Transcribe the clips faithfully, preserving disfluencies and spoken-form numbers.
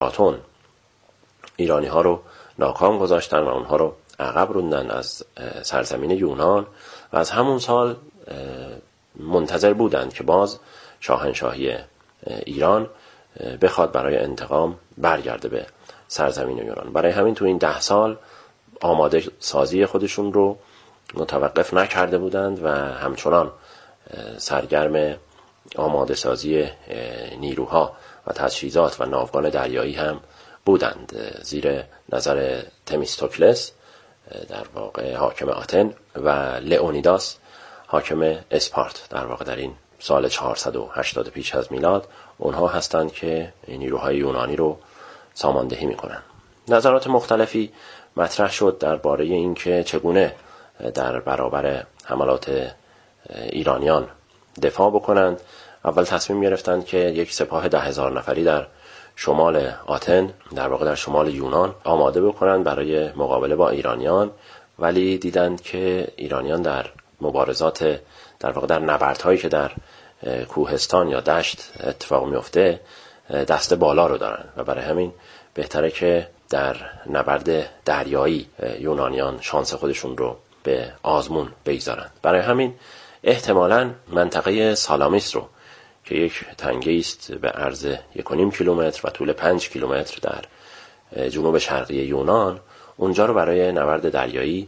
آتون ایرانی ها رو ناکام گذاشتن و اونها رو عقب روندن از سرزمین یونان و از همون سال منتظر بودند که باز شاهنشاهی ایران بخواد برای انتقام برگرده به سرزمین یونان. برای همین تو این ده سال آماده سازی خودشون رو متوقف نکرده بودند و همچنان سرگرم آماده سازی نیروها و تجهیزات و ناوگان دریایی هم بودند زیر نظر تمیستوکلس در واقع حاکم آتن و لئونیداس حاکم اسپارت. در واقع در این سال چهارصد و هشتاد پیش از میلاد اونها هستند که نیروهای یونانی رو ساماندهی میکنن. نظرات مختلفی مطرح شد درباره اینکه چگونه در برابر حملات ایرانیان دفاع بکنند. اول تصمیم گرفتند که یک سپاه ده هزار نفری در شمال آتن، در واقع در شمال یونان آماده بکنند برای مقابله با ایرانیان، ولی دیدند که ایرانیان در مبارزات در واقع در نبردهایی که در کوهستان یا دشت اتفاق میفته دست بالا رو دارن و برای همین بهتره که در نبرد دریایی یونانیان شانس خودشون رو به آزمون بگذارن. برای همین احتمالاً منطقه سالامیس رو که یک تنگه است به عرض یک و نیم کیلومتر و طول پنج کیلومتر در جنوب شرقی یونان، اونجا رو برای نبرد دریایی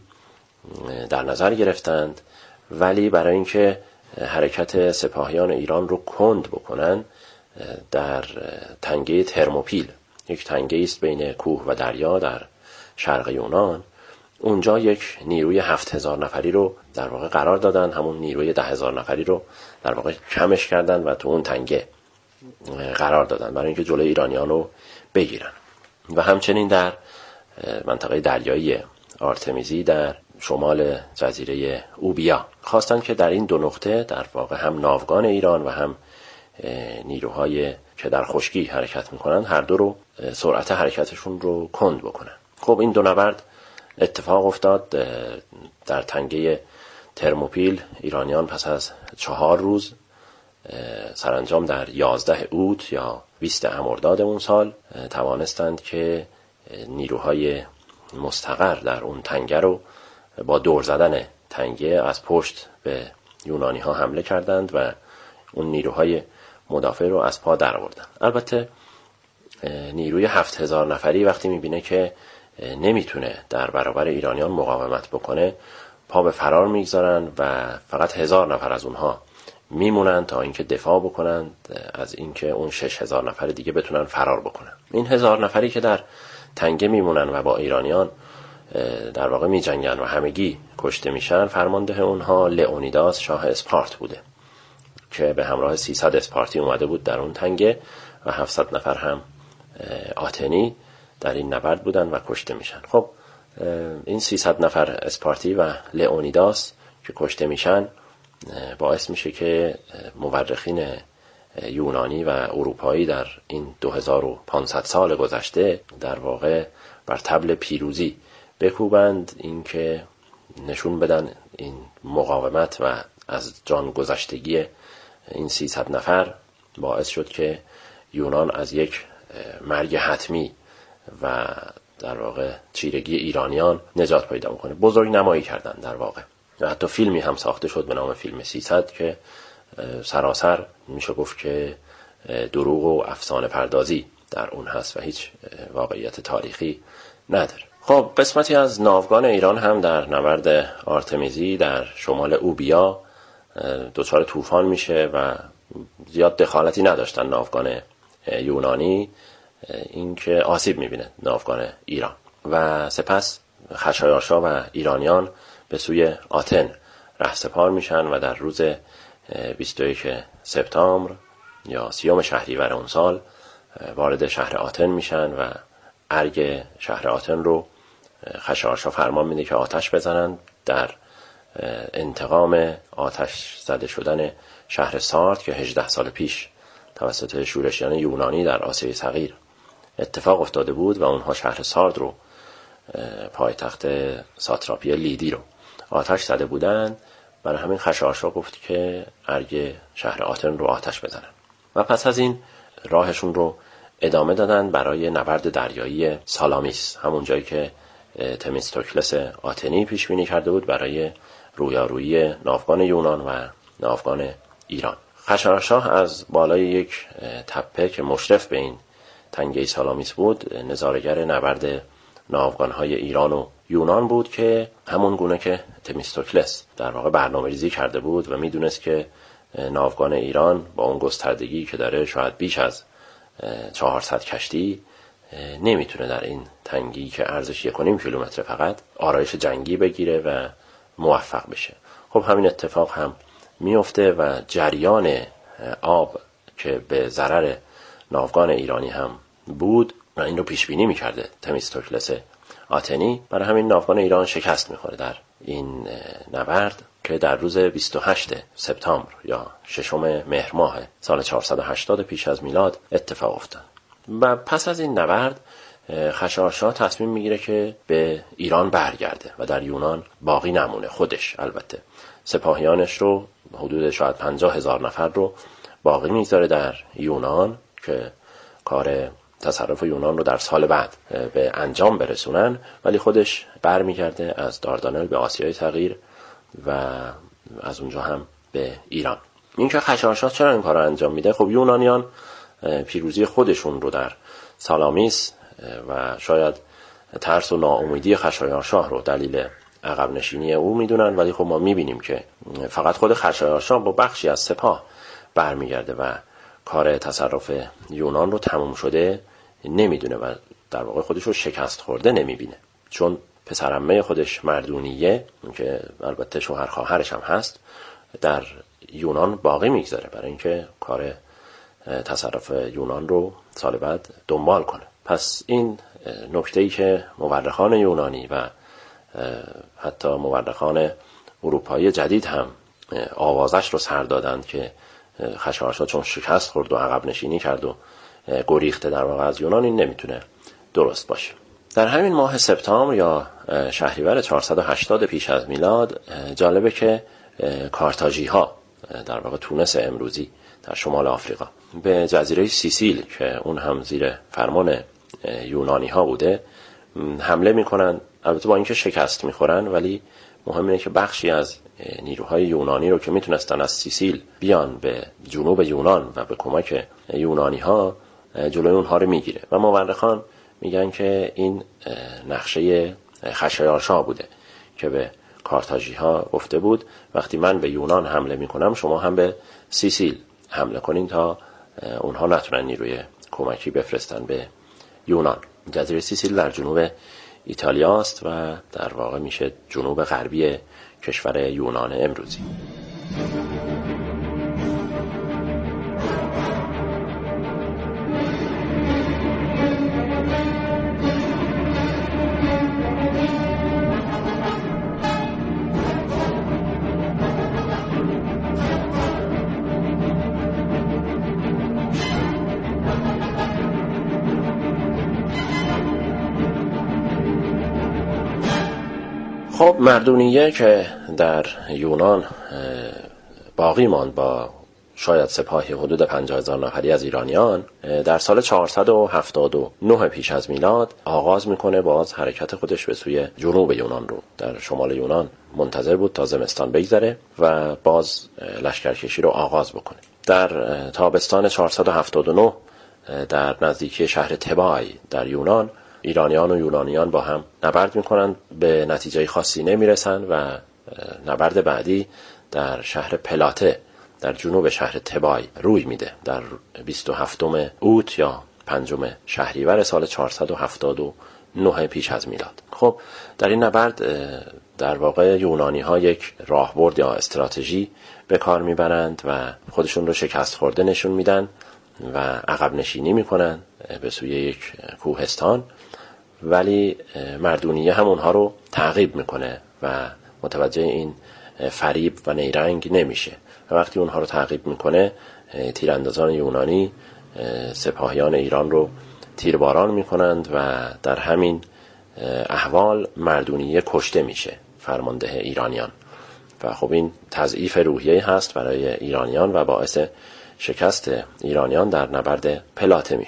در نظر گرفتند، ولی برای اینکه حرکت سپاهیان ایران رو کند بکنن در تنگه ترموپیل، یک تنگه است بین کوه و دریا در شرق یونان، اونجا یک نیروی هفت هزار نفری رو در واقع قرار دادن، همون نیروی ده هزار نفری رو در واقع کمش کردن و تو اون تنگه قرار دادن برای اینکه جلوی ایرانیان رو بگیرن. و همچنین در منطقه دریایی آرتمیزی در شمال جزیره اوبیا خواستن که در این دو نقطه در واقع هم ناوگان ایران و هم نیروهای که در خشکی حرکت میکنن هر دو رو سرعت حرکتشون رو کند بکنن. خب این دو نبرد اتفاق افتاد. در تنگه ترموپیل ایرانیان پس از چهار روز سرانجام در یازده اوت یا بیست مرداد اون سال توانستند که نیروهای مستقر در اون تنگه رو با دور زدن تنگه از پشت به یونانی ها حمله کردند و اون نیروهای مدافع رو از پا در آوردن. البته نیروی هفت هزار نفری وقتی میبینه که نمیتونه در برابر ایرانیان مقاومت بکنه پا به فرار میگذارن و فقط هزار نفر از اونها میمونن تا اینکه دفاع بکنن از اینکه اون شش هزار نفر دیگه بتونن فرار بکنن. این هزار نفری که در تنگه میمونن و با ایرانیان در واقع میجنگن و همگی کشته میشن، فرمانده اونها لئونیداس شاه اسپارت بوده که به همراه سیصد اسپارتی اومده بود در اون تنگه و هفتصد نفر هم آتنی در این نبرد بودن و کشته میشن. خب این سیصد نفر اسپارتی و لئونیداس که کشته میشن باعث میشه که مورخین یونانی و اروپایی در این دو هزار و پانصد سال گذشته در واقع بر طبل پیروزی بکوبند، این که نشون بدن این مقاومت و از جان گذشتگی این سیصد نفر باعث شد که یونان از یک مرگ حتمی و در واقع چیرگی ایرانیان نجات پیدا میکنه. بزرگ نمایی کردن در واقع. و حتی فیلمی هم ساخته شد به نام فیلم سیصد که سراسر میشه گفت که دروغ و افسانه پردازی در اون هست و هیچ واقعیت تاریخی نداره. خب قسمتی از ناوگان ایران هم در نبرد آرتمیزی در شمال اوبیا دچار طوفان میشه و زیاد دخالتی نداشتن ناوگان یونانی، اینکه آسیب میبینه ناوگان ایران و سپس خشایارشا و ایرانیان به سوی آتن رهسپار میشن و در روز بیست و یک سپتامبر یا سیوم شهریور اون سال وارد شهر آتن میشن و ارگ شهر آتن رو خشایارشا فرمان میده که آتش بزنن در انتقام آتش زده شدن شهر سارد که هجده سال پیش توسط شورشیان یونانی در آسیای صغیر اتفاق افتاده بود و اونها شهر سارد رو پایتخت ساتراپی لیدی رو آتش زده بودند. برای همین خشایارشا گفت که ارگ شهر آتن رو آتش بزنن و پس از این راهشون رو ادامه دادن برای نبرد دریایی سالامیس، همون جایی که تمیستوکلس آتنی پیش بینی کرده بود برای رویارویی ناوگان یونان و ناوگان ایران. خشایارشاه از بالای یک تپه که مشرف به این تنگه سالامیس بود نظاره‌گر نبرد ناوگان‌های ایران و یونان بود که همون گونه که تمیستوکلس در واقع برنامه‌ریزی کرده بود و میدونست که ناوگان ایران با اون گستردگی که داره شاید بیش از چهارصد کشتی نمیتونه در این تنگی که عرضش یک و نیم کیلومتر فقط آرایش جنگی بگیره و موفق بشه. خب همین اتفاق هم میفته و جریان آب که به ضرر ناوگان ایرانی هم بود و این رو پیش بینی میکرده تمیستوکلس آتنی، برای همین ناوگان ایران شکست میخوره در این نبرد که در روز بیست و هشتم سپتامبر یا ششم مهر ماه سال چهارصد و هشتاد پیش از میلاد اتفاق افتاد. و پس از این نبرد خشایارشاه تصمیم میگیره که به ایران برگرده و در یونان باقی نمونه. خودش البته سپاهیانش رو حدود شاید پنجاه هزار نفر رو باقی میذاره در یونان که کار تصرف یونان رو در سال بعد به انجام برسونن، ولی خودش برمیگرده از داردانل به آسیای صغیر و از اونجا هم به ایران. این که خشایارشاه چرا این کار رو انجام میده؟ خب یونانیان پیروزی خودشون رو در سالامیس و شاید ترس و ناامیدی خشایارشاه رو دلیل عقب نشینی او میدونن، ولی خب ما میبینیم که فقط خود خشایارشاه با بخشی از سپاه برمیگرده و کار تصرف یونان رو تموم شده نمیدونه و در واقع خودش رو شکست خورده نمیبینه، چون پسرعمه خودش مردونیه که البته شوهر خواهرش هم هست در یونان باقی میگذاره برای اینکه کار تصرف یونان رو سال بعد دنبال کنه. پس این نکته‌ای که مورخان یونانی و حتی مورخان اروپایی جدید هم آوازش رو سر دادند که خشایارشاه چون شکست خورد و عقب نشینی کرد و گریخته در واقع از یونان، این نمیتونه درست باشه. در همین ماه سپتامبر یا شهریور چهارصد و هشتاد پیش از میلاد جالبه که کارتاژی ها در واقع تونس امروزی در شمال آفریقا به جزیره سیسیل که اون هم زیر فرمان یونانی ها بوده حمله میکنن. البته با اینکه شکست میخورن ولی مهم اینه که بخشی از نیروهای یونانی رو که میتونستن از سیسیل بیان به جنوب یونان و به کمک یونانی ها جلوی اونها رو میگیره و مورخان میگن که این نقشه خشایارشاه بوده که به کارتاژی ها گفته بود وقتی من به یونان حمله میکنم شما هم به سیسیل حمله کنین تا اونها نتونن نیروی کمکی بفرستن به یونان. جزیره سیسیل در جنوب ایتالیا است و در واقع میشه جنوب غربی کشور یونان امروزی. خب مردونیه که در یونان باقی ماند با شاید سپاهی حدود پنجاه هزار نفری از ایرانیان در سال چهارصد و هفتاد و نه پیش از میلاد آغاز میکنه باز حرکت خودش به سوی جنوب یونان رو. در شمال یونان منتظر بود تا زمستان بگذره و باز لشکرکشی رو آغاز بکنه. در تابستان چهارصد و هفتاد و نه در نزدیکی شهر تبای در یونان ایرانیان و یونانیان با هم نبرد میکنن، به نتیجه خاصی نمیرسن و نبرد بعدی در شهر پلاته در جنوب شهر تبای روی میده در بیست و هفتم اوت یا پنجم شهریور سال چهارصد و هفتاد و نه پیش از میلاد. خب در این نبرد در واقع یونانی ها یک راهبرد یا استراتژی به کار میبرند و خودشون رو شکست خورده نشون میدن و عقب نشینی میکنن به سوی یک کوهستان، ولی مردونیه هم اونها رو تعقیب میکنه و متوجه این فریب و نیرنگ نمیشه و وقتی اونها رو تعقیب میکنه تیراندازان یونانی سپاهیان ایران رو تیرباران میکنند و در همین احوال مردونیه کشته میشه، فرمانده ایرانیان. و خب این تضعیف روحیه هست برای ایرانیان و باعث شکست ایرانیان در نبرد پلاته میشه.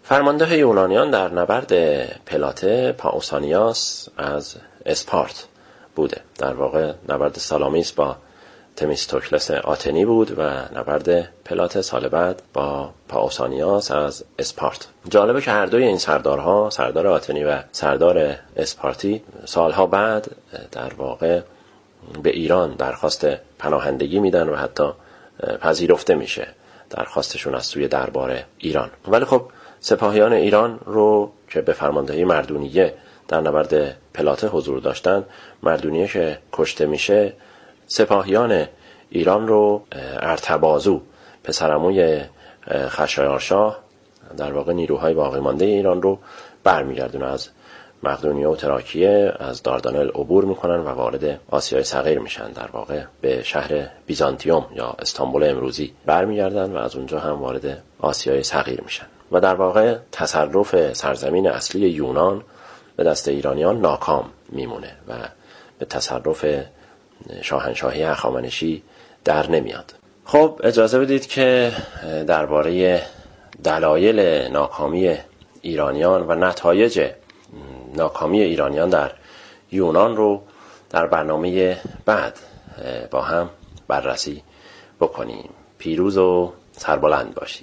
فرمانده یونانیان در نبرد پلاته پاوسانیاس از اسپارت بوده. در واقع نبرد سالامیس با تمیستوکلس آتنی بود و نبرد پلاته سال بعد با پاوسانیاس از اسپارت. جالبه که هر دوی این سردارها، سردار آتنی و سردار اسپارتی، سالها بعد در واقع به ایران درخواست پناهندگی میدن و حتی پذیرفته میشه درخواستشون از سوی دربار ایران. ولی خب سپاهیان ایران رو که به فرماندهی مردونیه در نبرد پلاته حضور داشتن، مردونیه که کشته میشه، سپاهیان ایران رو ارتبازو پسرعموی خشایارشاه، در واقع نیروهای باقی مانده ایران رو برمیگردونه، از مقدونیه و تراکیه از داردانل عبور میکنن و وارد آسیای صغیر میشن. در واقع به شهر بیزانتیوم یا استانبول امروزی برمیگردن و از اونجا هم وارد آسیای صغیر میشن و در واقع تصرف سرزمین اصلی یونان به دست ایرانیان ناکام میمونه و به تصرف شاهنشاهی هخامنشی در نمیاد. خب اجازه بدید که درباره دلایل ناکامی ایرانیان و نتایج ناکامی ایرانیان در یونان رو در برنامه بعد با هم بررسی بکنیم. پیروز و سربلند باشید.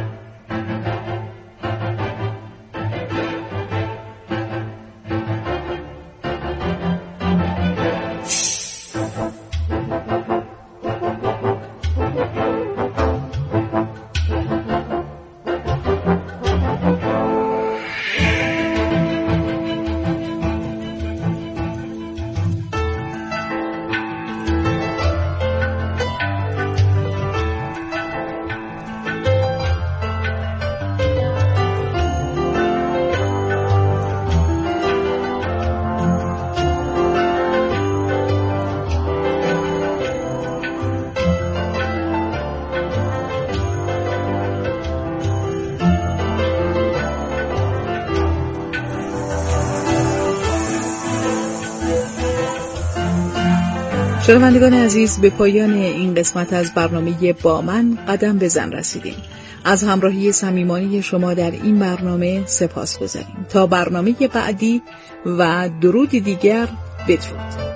شنوندگان عزیز، به پایان این قسمت از برنامه با من قدم بزن رسیدیم. از همراهی صمیمانه شما در این برنامه سپاسگزاریم. تا برنامه بعدی و درود دیگر، بدرود.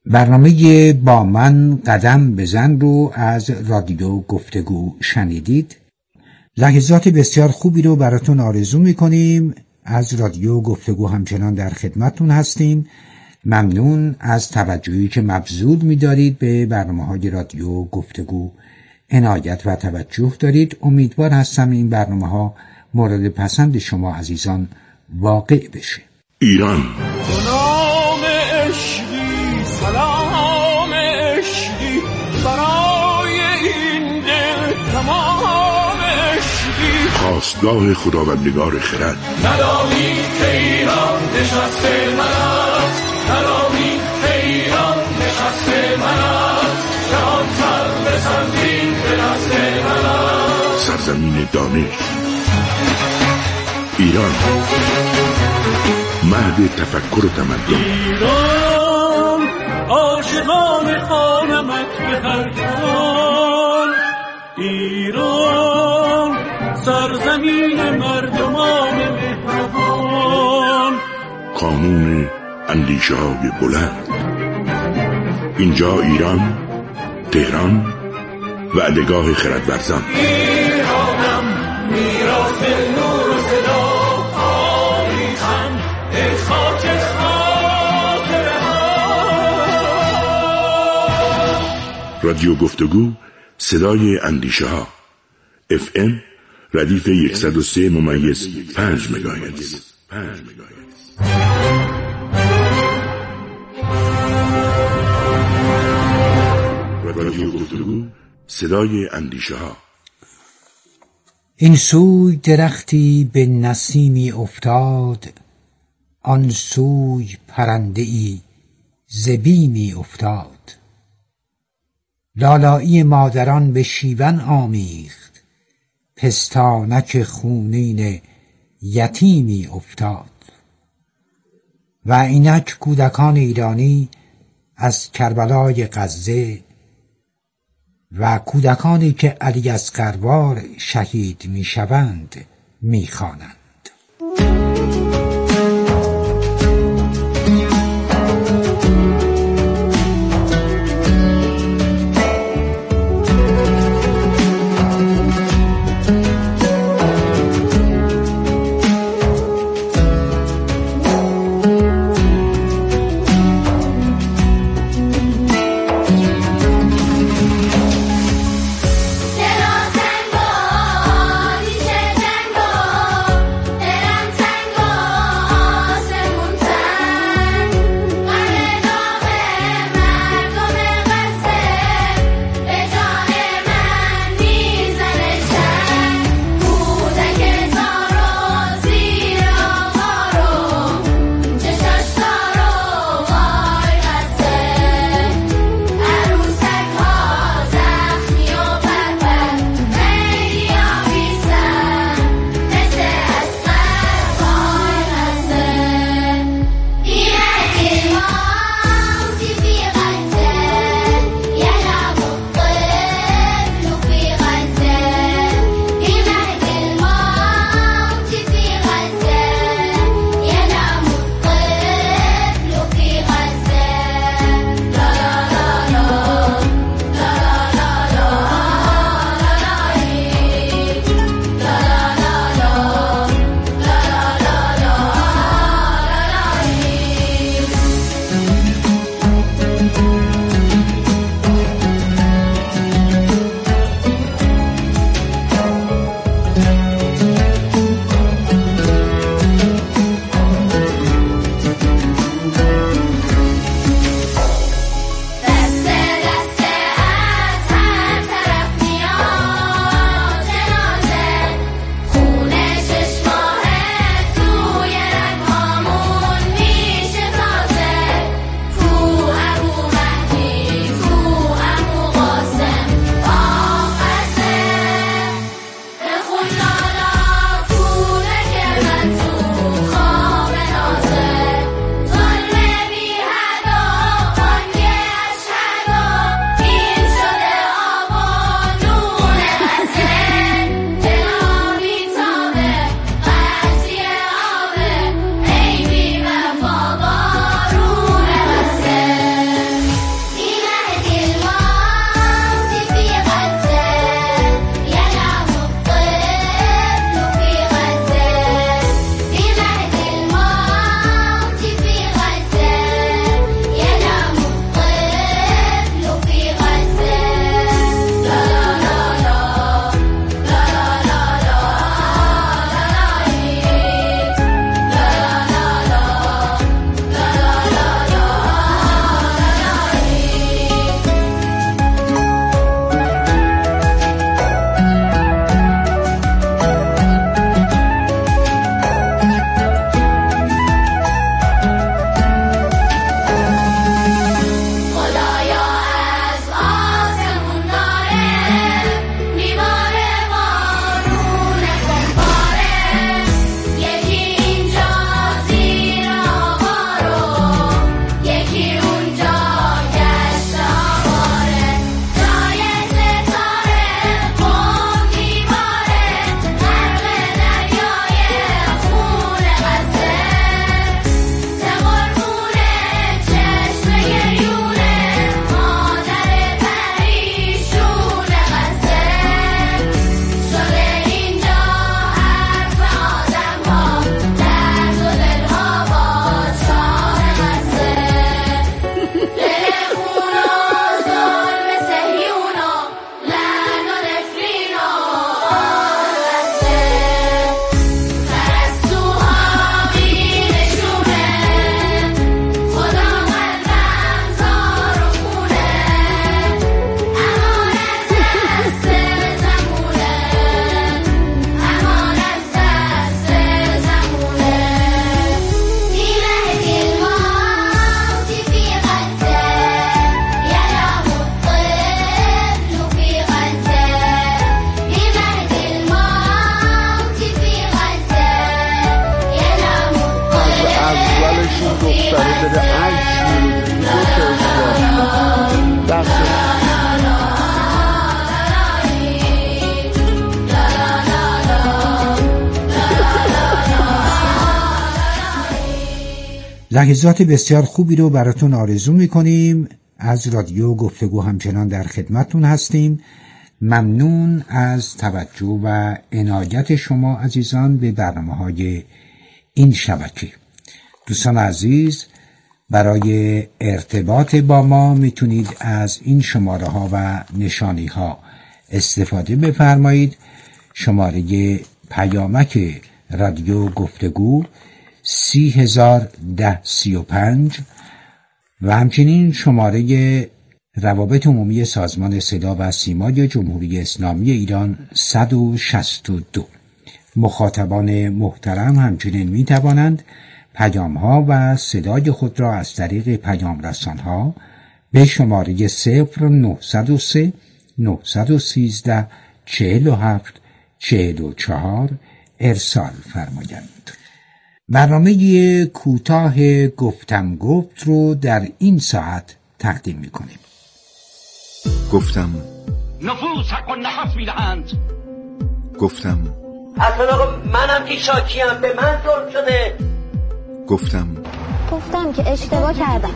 برنامه با من قدم بزن رو از رادیو گفتگو شنیدید. لحظات بسیار خوبی رو براتون آرزو میکنیم. از رادیو گفتگو همچنان در خدمتتون هستیم. ممنون از توجهی که مبذول می‌دارید به برنامه‌های رادیو گفتگو. عنایت و توجه دارید. امیدوار هستم این برنامه‌ها مورد پسند شما عزیزان واقع بشه. ایران سلام عشقی، سلام عشقی، برای این دل تمام عشقی. خواستگاه خداوندگار خرد. ندانی که ایران نشسته من است، ندانی که ایران نشسته من است، جهان سر به سنزین به دست من است. سرزمین دانش ایران، مهد تفکر و تمدن. ایران عاشقان خانمت به هر جهان، ایران سرزمین مردمان مهربان. کانون اندیشه های بلند. اینجا ایران، تهران، وعدهگاه خردورزان. ایرانم میراث نور و صدا، تاریخم ای خاک خاطره ها. رادیو گفتگو، صدای اندیشه ها. اف ام ردیف صد و سه ممیز پنج مگاهرتز. پنج مگاهرتز. رادیو گفتگو، صدای اندیشه ها. این سوی درختی به نسیمی افتاد، آن سوی پرنده ای ز بیمی افتاد. لالایی مادران به شیون آمیخت، پستانک خونین یتیمی افتاد. و اینک کودکان ایرانی از کربلای غزه و کودکانی که علی اصغروار شهید می شوند می خوانند. Tengo دختره بره عکس میره دو تا دست لحظات بسیار خوبی رو براتون آرزو میکنیم. از رادیو گفتگو همچنان در خدمتتون هستیم. ممنون از توجه و عنایت شما عزیزان به برنامه‌های این شبکه. دوستان عزیز، برای ارتباط با ما میتونید از این شماره ها و نشانی ها استفاده بفرمایید. شماره پیامک رادیو گفتگو سی هزار ده سی و پنج و همچنین شماره روابط عمومی سازمان صدا و سیمای جمهوری اسلامی ایران صد و شصت و دو. مخاطبان محترم همچنین می توانند پیام ها و صدای خود را از طریق پیام رسان ها به شماره صفر نهصد و سه نهصد و سیزده چهل و هفت چهل و چهار ارسال فرمایند. برنامه کوتاه گفتم گفت رو در این ساعت تقدیم میکنیم. گفتم نفوس حق و نفس میدهند. گفتم اصلا آقا منم که شاکیم، به من ظلم شده. گفتم گفتم که اشتباه کردم.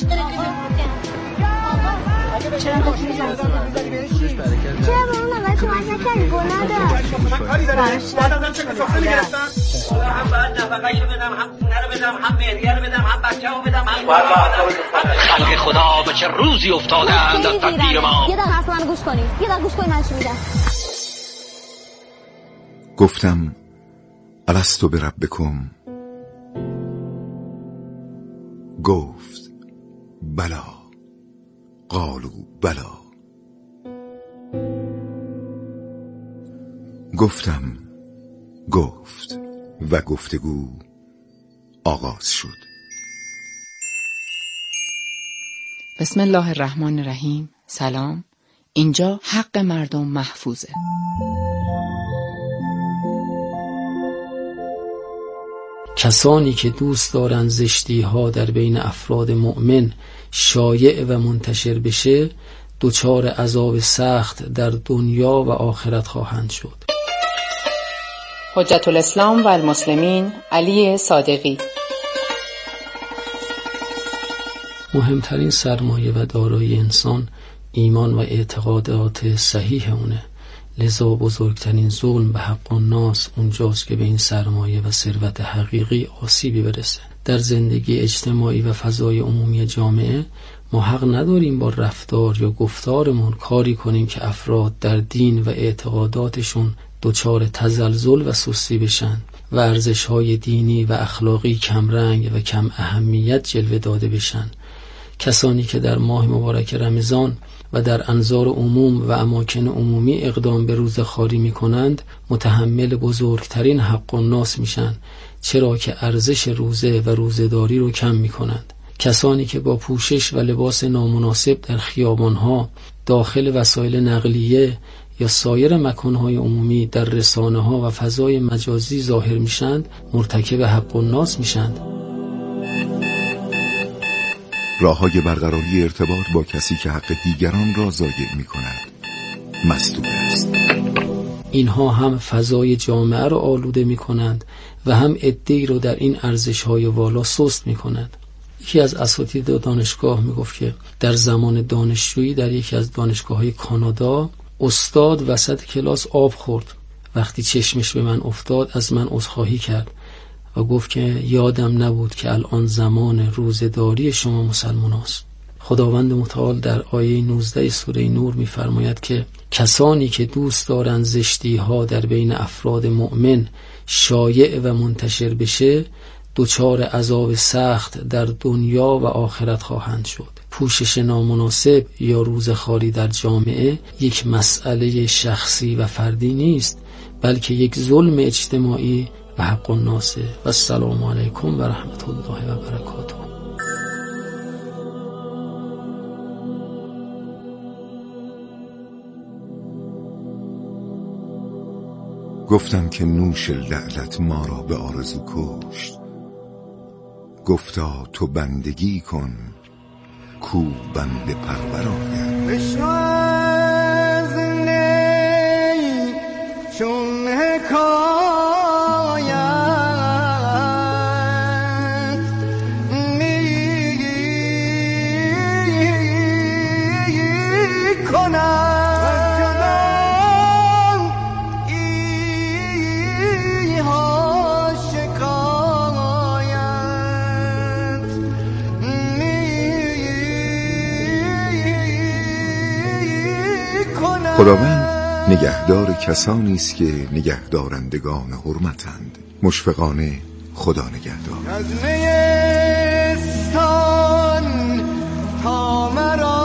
چرا تو چیزی چرا به اون اول کمک نکردی؟ گناه داشت. من کاری دارم. بعدم چه کسافه میگرفتن؟ هم باید نفقه‌شو بدم، هم خونه رو بدم، هم مهریه رو بدم، هم بچه‌مو بدم، هم خلق خدا به چه روزی افتادند از تقدیر ما. یه دقیقه حرف منو گوش کنید. یه دقیقه گوش کنید من چی میگم. گفتم الستو بربکم. گفت بلا. قالوا بلا. گفتم گفت و گفتگو آغاز شد. بسم الله الرحمن الرحیم. سلام. اینجا حق مردم محفوظه. کسانی که دوست دارن زشتی ها در بین افراد مؤمن شایع و منتشر بشه دچار عذاب سخت در دنیا و آخرت خواهند شد. حجت الاسلام و المسلمین علی صادقی. مهمترین سرمایه و دارایی انسان ایمان و اعتقادات صحیح اونه. لذا بزرگترین ظلم به حق الناس اونجاست که به این سرمایه و ثروت حقیقی آسیبی برسه. در زندگی اجتماعی و فضای عمومی جامعه ما حق نداریم با رفتار یا گفتارمون کاری کنیم که افراد در دین و اعتقاداتشون دچار تزلزل و سستی بشن و ارزش‌های دینی و اخلاقی کمرنگ و کم اهمیت جلوه داده بشن. کسانی که در ماه مبارک رمضان و در انظار عموم و اماکن عمومی اقدام به روزخواری می کنند متحمل بزرگترین حق الناس میشن، چرا که ارزش روزه و روزه‌داری رو کم می کنند. کسانی که با پوشش و لباس نامناسب در خیابانها، داخل وسایل نقلیه یا سایر مکانهای عمومی در رسانه‌ها و فضای مجازی ظاهر میشند مرتکب حق الناس میشند. راه‌های برقراری ارتباط با کسی که حق دیگران را ضایع می‌کند مسدود است. اینها هم فضای جامعه را آلوده می‌کنند و هم عده‌ای را در این ارزش‌های والا سست می‌کنند. یکی از اساتید دانشگاه میگفت که در زمان دانشجویی در یکی از دانشگاه‌های کانادا استاد وسط کلاس آب خورد. وقتی چشمش به من افتاد از من عذرخواهی کرد و گفت که یادم نبود که الان زمان روزه‌داری شما مسلمان است. خداوند متعال در آیه نوزده سوره نور می‌فرماید که کسانی که دوست دارند زشتی ها در بین افراد مؤمن شایع و منتشر بشه دچار عذاب سخت در دنیا و آخرت خواهند شد. پوشش نامناسب یا روزخواری در جامعه یک مسئله شخصی و فردی نیست، بلکه یک ظلم اجتماعی و حق الناس. و السلام علیکم و رحمت الله و برکاته. گفتم که نوش لعلت ما را به آرزو کشت. گفتا تو بندگی کن کو بنده پرور آید. بشنو از نی چون حکایت می کنم خداوند نگهدار کسانی است که نگهدارندگان حرمتند. مشفقانه خدا نگهدار. از نیستان تا مرا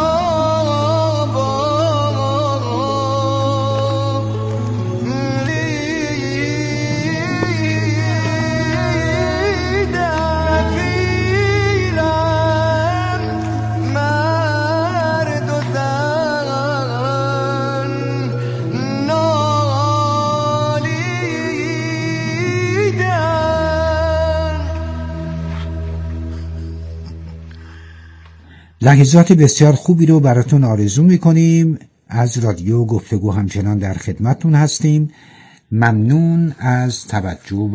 لحظات بسیار خوبی رو براتون آرزو میکنیم. از رادیو گفتگو همچنان در خدمتتون هستیم. ممنون از توجه